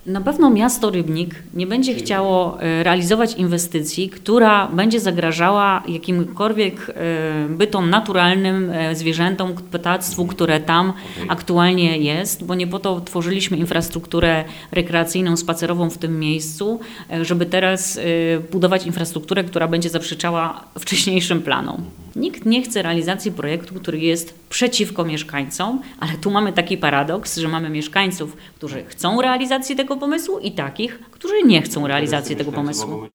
Na pewno miasto Rybnik nie będzie chciało realizować inwestycji, która będzie zagrażała jakimkolwiek bytom naturalnym, zwierzętom, ptactwu, które tam aktualnie jest, bo nie po to tworzyliśmy infrastrukturę rekreacyjną, spacerową w tym miejscu, żeby teraz budować infrastrukturę, która będzie zaprzeczała wcześniejszym planom. Nikt nie chce realizacji projektu, który jest przeciwko mieszkańcom, ale tu mamy taki paradoks, że mamy mieszkańców, którzy chcą realizacji tego pomysłu i takich, którzy nie chcą realizacji tego pomysłu.